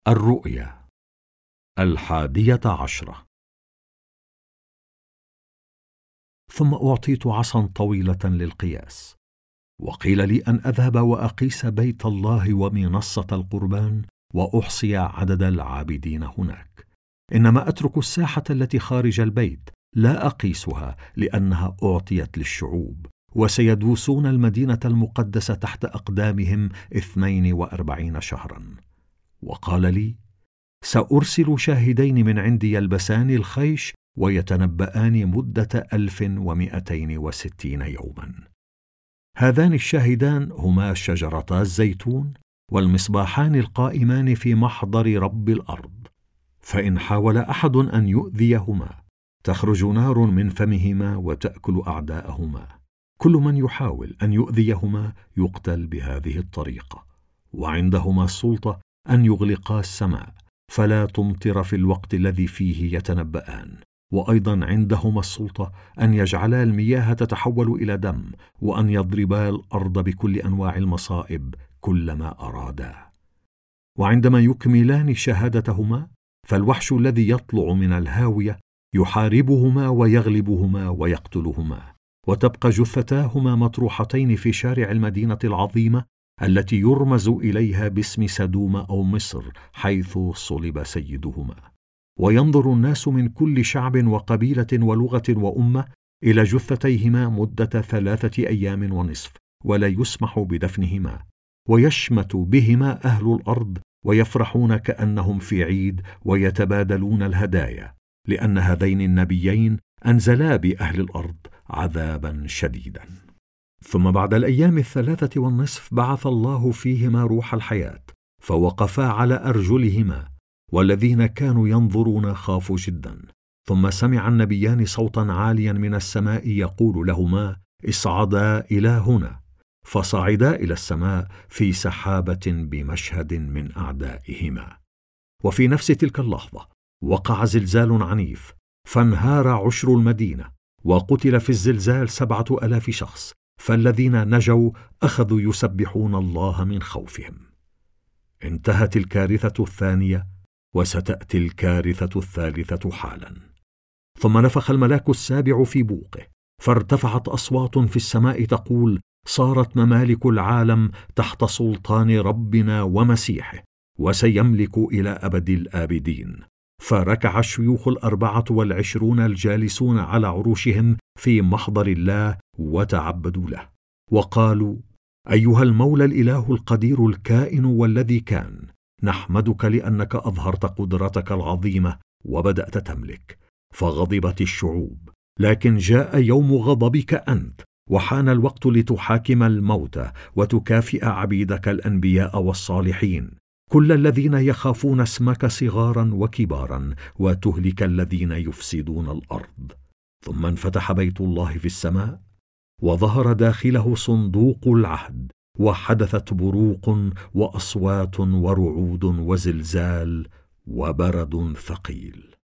الرؤيا 11. ثم أعطيت عصا طويلة للقياس، وقيل لي أن أذهب وأقيس بيت الله ومنصة القربان وأحصي عدد العابدين هناك، إنما أترك الساحة التي خارج البيت لا أقيسها، لأنها أعطيت للشعوب، وسيدوسون المدينة المقدسة تحت أقدامهم 42 شهرا. وقال لي: سأرسل شاهدين من عندي يلبسان الخيش ويتنبآن مدة 1260 يوما. هذان الشاهدان هما شجرتا الزيتون والمصباحان القائمان في محضر رب الأرض، فإن حاول أحد أن يؤذيهما تخرج نار من فمهما وتأكل أعداءهما. كل من يحاول أن يؤذيهما يقتل بهذه الطريقة. وعندهما السلطة أن يغلقا السماء فلا تمطر في الوقت الذي فيه يتنبآن، وأيضا عندهما السلطة أن يجعلا المياه تتحول إلى دم، وأن يضربا الأرض بكل أنواع المصائب كلما أرادا. وعندما يكملان شهادتهما فالوحش الذي يطلع من الهاوية يحاربهما ويغلبهما ويقتلهما، وتبقى جثتاهما مطروحتين في شارع المدينة العظيمة التي يرمز إليها باسم سدوم أو مصر، حيث صلب سيدهما. وينظر الناس من كل شعب وقبيلة ولغة وأمة إلى جثتيهما مدة 3 أيام ونصف، ولا يسمح بدفنهما. ويشمت بهما أهل الأرض ويفرحون كأنهم في عيد، ويتبادلون الهدايا، لأن هذين النبيين أنزلا بأهل الأرض عذابا شديدا. ثم بعد الأيام 3 والنصف بعث الله فيهما روح الحياة، فوقفا على أرجلهما، والذين كانوا ينظرون خافوا جدا. ثم سمع النبيان صوتا عاليا من السماء يقول لهما: اصعدا إلى هنا. فصعدا إلى السماء في سحابة بمشهد من أعدائهما. وفي نفس تلك اللحظة وقع زلزال عنيف، فانهار عشر المدينة، وقتل في الزلزال 7000 شخص، فالذين نجوا أخذوا يسبحون الله من خوفهم. انتهت الكارثة الثانية، وستأتي الكارثة الثالثة حالا. ثم نفخ الملاك السابع في بوقه، فارتفعت أصوات في السماء تقول: صارت ممالك العالم تحت سلطان ربنا ومسيحه، وسيملك إلى أبد الآبدين. فركع الشيوخ 24 الجالسون على عروشهم في محضر الله وتعبدوا له، وقالوا: أيها المولى الإله القدير الكائن والذي كان، نحمدك لأنك أظهرت قدرتك العظيمة وبدأت تملك. فغضبت الشعوب، لكن جاء يوم غضبك أنت، وحان الوقت لتحاكم الموتى وتكافئ عبيدك الأنبياء والصالحين، كل الذين يخافون اسمك صغارا وكبارا، وتهلك الذين يفسدون الأرض. ثم انفتح بيت الله في السماء، وظهر داخله صندوق العهد، وحدثت بروق وأصوات ورعود وزلزال وبرد ثقيل.